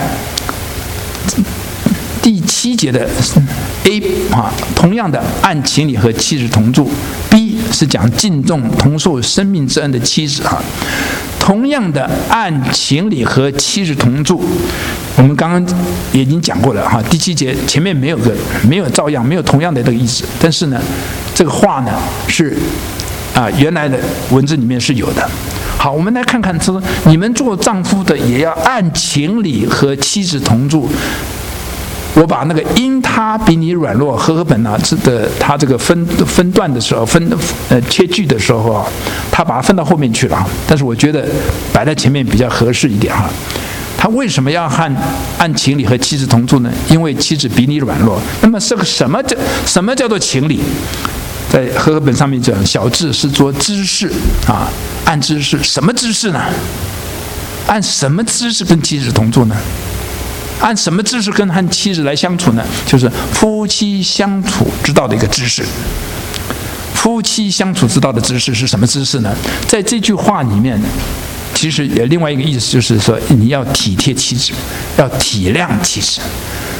Speaker 1: 第七节的 A 啊，同样的按情理和妻子同住。B 是讲敬重同受生命之恩的妻子啊，同样的按情理和妻子同住。我们刚刚也已经讲过了哈，第七节前面没有个没有照样没有同样的这个意思，但是呢，这个话呢是啊原来的文字里面是有的。好，我们来看看说，你们做丈夫的也要按情理和妻子同住。我把那个因他比你软弱，和合本啊的他这个分分段的时候，分呃切句的时候啊，他把它分到后面去了，但是我觉得摆在前面比较合适一点哈。他为什么要按按情理和妻子同住呢？因为妻子比你软弱。那么这个什么叫什么叫做情理？在和合本上面讲，小字是做知识啊，按知识，什么知识呢？按什么知识跟妻子同住呢？按什么知识跟和妻子来相处呢？就是夫妻相处之道的一个知识。夫妻相处之道的知识是什么知识呢？在这句话里面，其实有另外一个意思，就是说你要体贴妻子，要体谅妻子。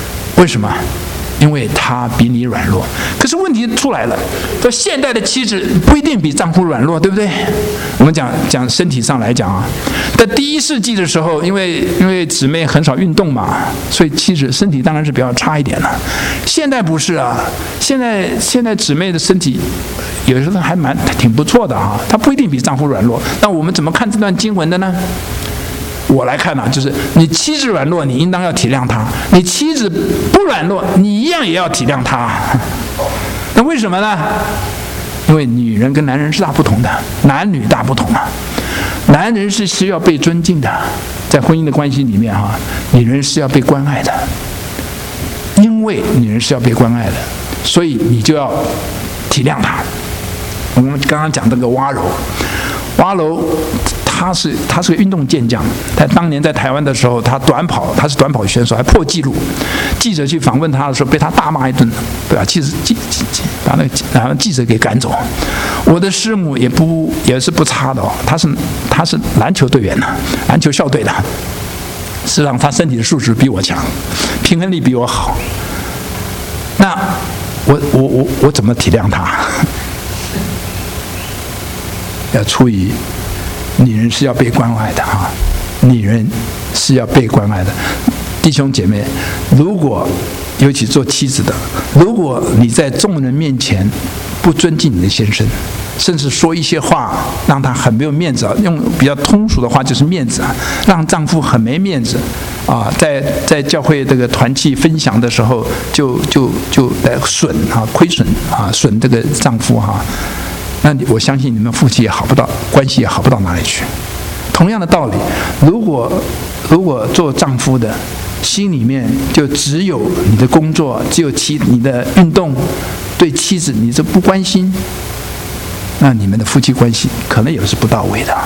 Speaker 1: 为什么？因为他比你软弱。可是问题出来了，说现代的妻子不一定比丈夫软弱，对不对？我们讲讲身体上来讲啊，在第一世纪的时候，因为因为姊妹很少运动嘛，所以妻子身体当然是比较差一点了。现在不是啊，现在现在姊妹的身体有时候还蛮挺不错的啊，她不一定比丈夫软弱。那我们怎么看这段经文的呢？我来看呢、啊，就是你妻子软弱，你应当要体谅她；你妻子不软弱，你一样也要体谅她。那为什么呢？因为女人跟男人是大不同的，男女大不同啊。男人是需要被尊敬的，在婚姻的关系里面哈、啊，女人是要被关爱的。因为女人是要被关爱的，所以你就要体谅她。我们刚刚讲这个蛙柔，蛙柔。他是他是个运动健将，他当年在台湾的时候，他短跑，他是短跑选手，还破纪录。记者去访问他的时候，被他大骂一顿，对吧？记者记记记把那个然后记者给赶走。我的师母也不也是不差的哦，他是他是篮球队员的，篮球校队的。事实上，他身体的素质比我强，平衡力比我好。那我我我我怎么体谅他？要出于。女人是要被关爱的哈，女人是要被关爱的。弟兄姐妹，如果尤其做妻子的，如果你在众人面前不尊敬你的先生，甚至说一些话让他很没有面子啊，用比较通俗的话就是面子啊，让丈夫很没面子啊，在在教会这个团契分享的时候，就就就来损啊，亏损啊，损这个丈夫哈、啊。那我相信你们夫妻也好不到，关系也好不到哪里去。同样的道理，如果如果做丈夫的心里面就只有你的工作，只有妻你的运动，对妻子你这不关心，那你们的夫妻关系可能也是不到位的。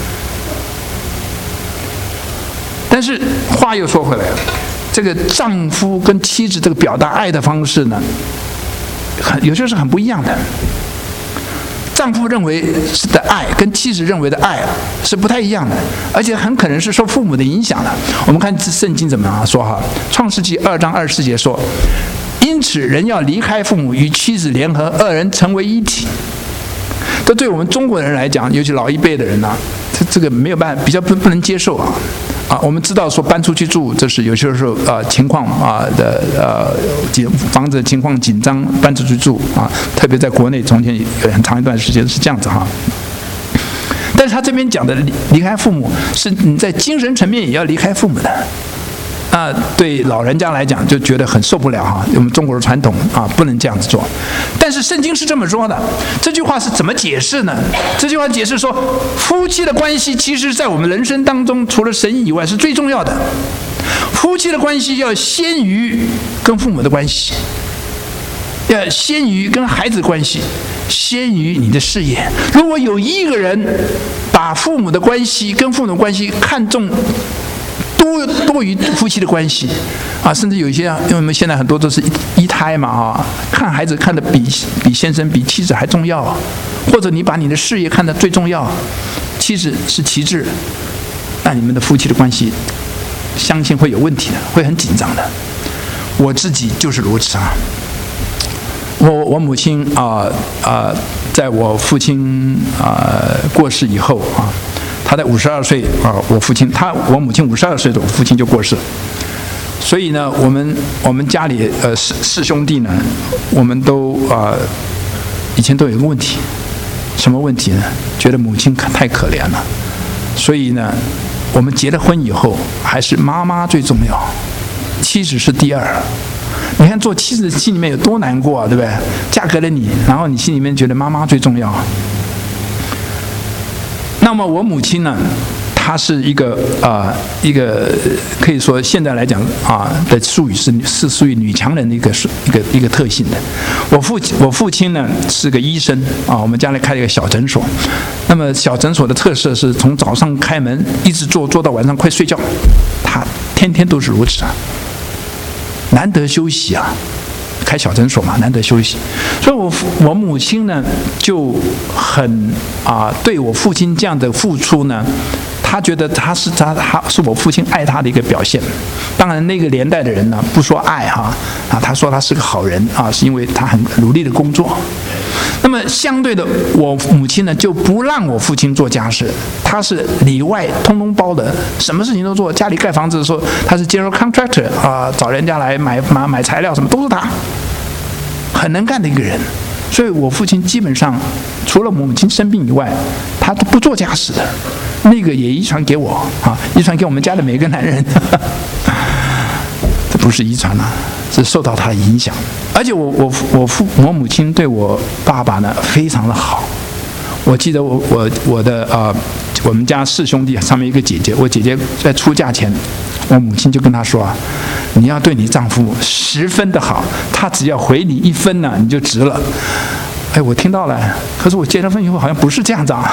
Speaker 1: 但是话又说回来了，这个丈夫跟妻子这个表达爱的方式呢，很有些是很不一样的。丈夫认为是的爱跟妻子认为的爱是不太一样的，而且很可能是受父母的影响的。我们看圣经怎么样说哈，创世纪二章二十四节说，因此人要离开父母，与妻子联合，二人成为一体。这对我们中国人来讲，尤其老一辈的人呢、啊，这这个没有办法，比较不不能接受啊。啊，我们知道说搬出去住，这是有些时候啊、呃、情况啊的呃紧房子情况紧张，搬出去住啊，特别在国内从前有很长一段时间是这样子哈。但是他这边讲的离离开父母，是你在精神层面也要离开父母的。那对老人家来讲就觉得很受不了哈，我们中国的传统啊不能这样子做。但是圣经是这么说的，这句话是怎么解释呢？这句话解释说，夫妻的关系其实在我们人生当中，除了神以外是最重要的。夫妻的关系要先于跟父母的关系，要先于跟孩子的关系，先于你的事业。如果有一个人把父母的关系跟父母的关系看重多多于夫妻的关系啊，甚至有一些，因为我们现在很多都是一一胎嘛啊，看孩子看得比比先生比妻子还重要，或者你把你的事业看得最重要，妻子是其次，那你们的夫妻的关系，相信会有问题的，会很紧张的。我自己就是如此啊。我我母亲啊啊、呃呃，在我父亲啊、呃、过世以后啊。他在五十二岁啊，我父亲他我母亲五十二岁的，我父亲就过世。所以呢，我们我们家里呃四四兄弟呢，我们都啊、呃、以前都有一个问题，什么问题呢？觉得母亲太可怜了，所以呢，我们结了婚以后，还是妈妈最重要，妻子是第二。你看做妻子心里面有多难过啊，对不对？嫁给了你，然后你心里面觉得妈妈最重要。那么我母亲呢，她是一个啊、呃、一个可以说现在来讲啊的术语是是属于女强人的一个一个一个特性的。我父亲我父亲呢是个医生啊，我们家里开了一个小诊所。那么小诊所的特色是从早上开门一直做做到晚上快睡觉，他天天都是如此啊，难得休息啊。开小诊所嘛，难得休息，所以我我母亲呢就很啊、呃、对我父亲这样的付出呢， 他觉得他是他他是我父亲爱他的一个表现。当然那个年代的人呢，不说爱哈啊，他说他是个好人啊，是因为他很努力的工作。那么相对的，我母亲呢就不让我父亲做家事，他是里外通通包的，什么事情都做。家里盖房子的时候，他是 general contractor 啊，找人家来买买买材料什么都是他，很能干的一个人。所以我父亲基本上除了母亲生病以外，他都不做家事的。那个也遗传给我啊，遗传给我们家的每个男人。这不是遗传啊，是受到他的影响。而且我我我父我母亲对我爸爸呢非常的好。我记得我我我的呃我们家四兄弟上面一个姐姐，我姐姐在出嫁前，我母亲就跟她说啊，你要对你丈夫十分的好，他只要回你一分呢，你就值了。哎，我听到了，可是我结了婚以后好像不是这样子啊。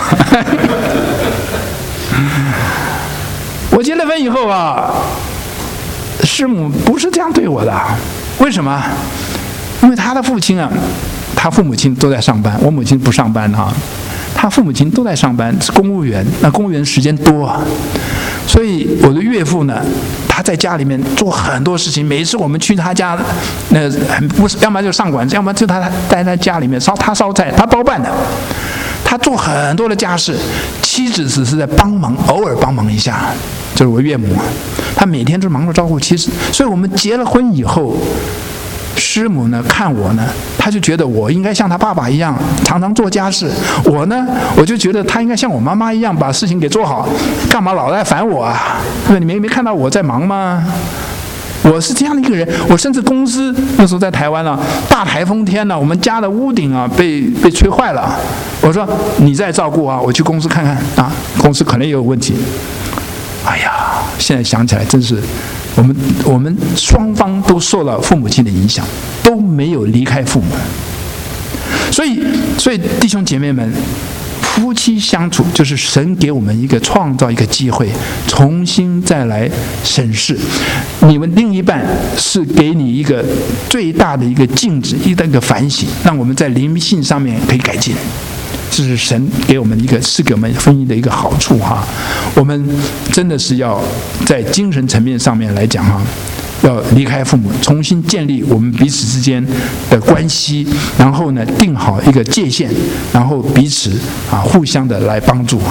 Speaker 1: 我结了婚以后啊，师母不是这样对我的。为什么？因为他的父亲啊，他父母亲都在上班，我母亲不上班哈、啊。他父母亲都在上班，是公务员，那公务员时间多啊，所以我的岳父呢，他在家里面做很多事情。每一次我们去他家，那不是，要么就上馆子，要么就他待在家里面烧，他烧菜，他包办的，他做很多的家事，妻子只是在帮忙，偶尔帮忙一下，就是我岳母，他每天都忙着照顾妻子。所以我们结了婚以后，师母呢看我呢，他就觉得我应该像他爸爸一样常常做家事，我呢我就觉得他应该像我妈妈一样把事情给做好，干嘛老在烦我啊？对吧？你没没看到我在忙吗？我是这样的一个人。我甚至公司那时候在台湾啊，大台风天呢、啊，我们家的屋顶啊被被吹坏了，我说你在照顾啊，我去公司看看啊，公司可能也有问题。哎呀，现在想起来真是。我们我们双方都受到父母亲的影响，都没有离开父母。所以，所以弟兄姐妹们，夫妻相处就是神给我们一个创造一个机会，重新再来审视。你们另一半是给你一个最大的一个镜子，一个反省，让我们在灵性上面可以改进。这是神给我们一个，是给我们婚姻的一个好处哈。我们真的是要在精神层面上面来讲哈，要离开父母，重新建立我们彼此之间的关系，然后呢定好一个界限，然后彼此啊互相的来帮助。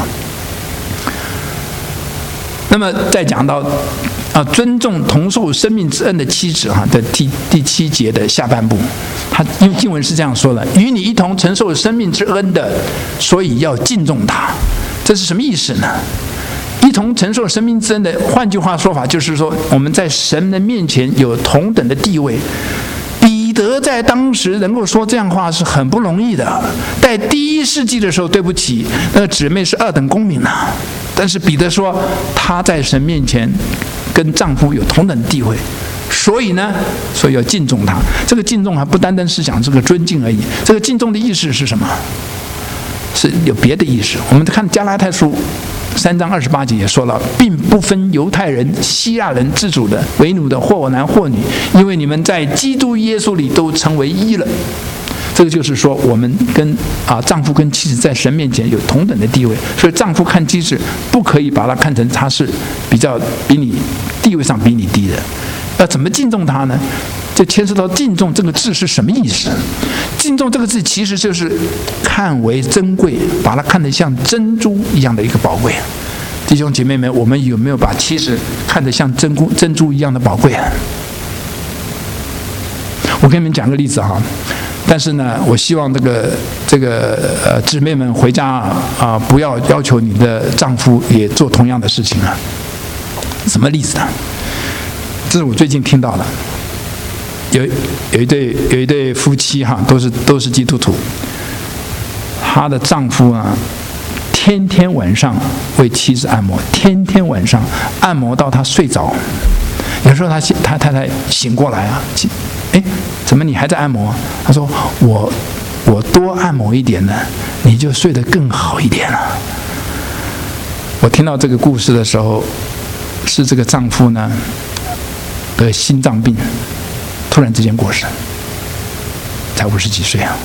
Speaker 1: 那么再讲到啊，尊重同受生命之恩的妻子哈的第第七节的下半部，他因为经文是这样说的：与你一同承受生命之恩的，所以要敬重他。这是什么意思呢？一同承受生命之恩的，换句话说法就是说，我们在神的面前有同等的地位。彼得在当时能够说这样话是很不容易的。在第一世纪的时候，对不起，那个姊妹是二等公民啊。但是彼得说，她在神面前跟丈夫有同等地位，所以呢，所以要敬重她。这个敬重还不单单是讲这个尊敬而已，这个敬重的意思是什么？是有别的意思。我们看加拉太书三章二十八节也说了，并不分犹太人、希腊人、自主的、为奴的，或男或女，因为你们在基督耶稣里都成为一了。这个就是说，我们跟啊丈夫跟妻子在神面前有同等的地位，所以丈夫看妻子不可以把她看成她是比较比你地位上比你低的。要怎么敬重她呢？就牵涉到敬重这个字是什么意思？敬重这个字其实就是看为珍贵，把它看得像珍珠一样的一个宝贵。弟兄姐妹们，我们有没有把妻子看得像珍珠珍珠一样的宝贵啊？我跟你们讲个例子哈。但是呢，我希望这个这个呃姊妹们回家啊、呃，不要要求你的丈夫也做同样的事情啊。什么例子呢？这是我最近听到的，有有一对有一对夫妻哈，都是都是基督徒，她的丈夫啊，天天晚上为妻子按摩，天天晚上按摩到她睡着，有时候他他太太醒过来啊，哎。怎么你还在按摩？他说我我多按摩一点呢，你就睡得更好一点了。我听到这个故事的时候，是这个丈夫呢得心脏病，突然之间过世，才五十几岁啊！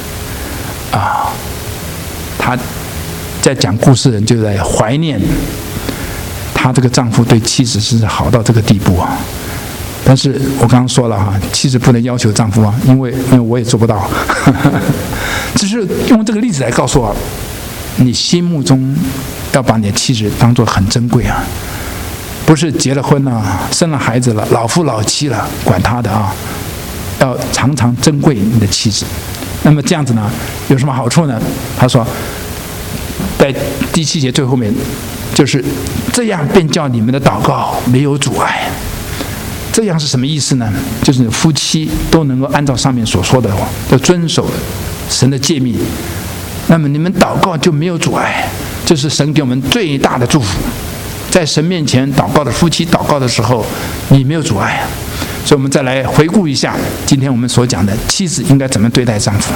Speaker 1: 啊，他在讲故事的人就在怀念她这个丈夫对妻子是好到这个地步啊。但是我刚刚说了哈，妻子不能要求丈夫啊，因为因为我也做不到。只是用这个例子来告诉我，你心目中要把你的妻子当作很珍贵啊，不是结了婚了、生了孩子了、老夫老妻了，管他的啊，要常常珍贵你的妻子。那么这样子呢，有什么好处呢？他说，在第七节最后面，就是这样便叫你们的祷告没有阻碍。这样是什么意思呢？就是夫妻都能够按照上面所说的，要遵守神的诫命，那么你们祷告就没有阻碍。这是神给我们最大的祝福。在神面前祷告的夫妻祷告的时候，你没有阻碍。所以我们再来回顾一下今天我们所讲的妻子应该怎么对待丈夫。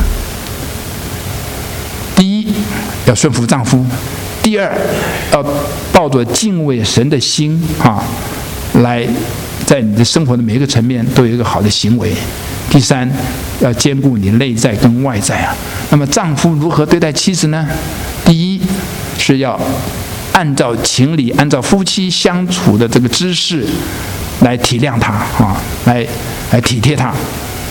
Speaker 1: 第一，要顺服丈夫；第二，要抱着敬畏神的心啊，来在你的生活的每一个层面都有一个好的行为。第三，要兼顾你内在跟外在啊。那么丈夫如何对待妻子呢？第一，是要按照情理，按照夫妻相处的这个知识来体谅他啊，来来体贴他。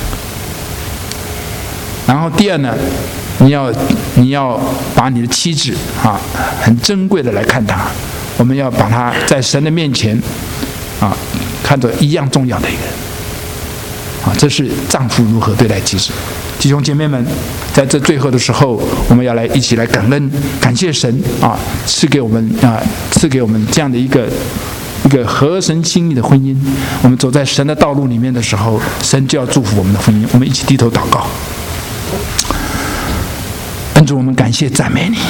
Speaker 1: 然后第二呢，你要你要把你的妻子啊很珍贵的来看她，我们要把她在神的面前啊看作一样重要的一个人啊。这是丈夫如何对待妻子。弟兄姐妹们，在这最后的时候，我们要来一起来感恩，感谢神啊，赐给我们啊，赐给我们这样的一个一个合神心意的婚姻。我们走在神的道路里面的时候，神就要祝福我们的婚姻。我们一起低头祷告。恩主，我们感谢赞美你，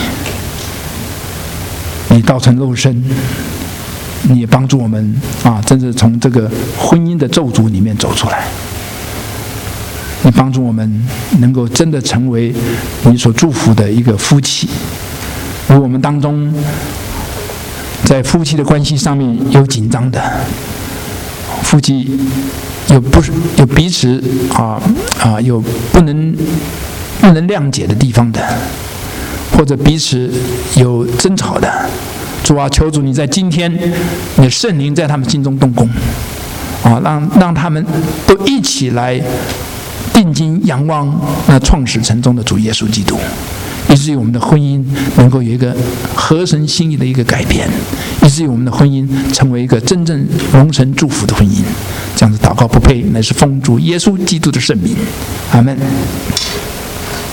Speaker 1: 你道成肉身，你也帮助我们啊，真是从这个婚姻的咒诅里面走出来。你帮助我们能够真的成为你所祝福的一个夫妻。如果我们当中在夫妻的关系上面有紧张的，夫妻有不是有彼此啊啊有不能不能谅解的地方的，或者彼此有争吵的，主啊，求主你在今天，你的圣灵在他们心中动工，啊，让让他们都一起来定睛仰望那创始成终的主耶稣基督，以至于我们的婚姻能够有一个合神心意的一个改变，以至于我们的婚姻成为一个真正荣神祝福的婚姻。这样子祷告不配，乃是奉主耶稣基督的圣名，阿们。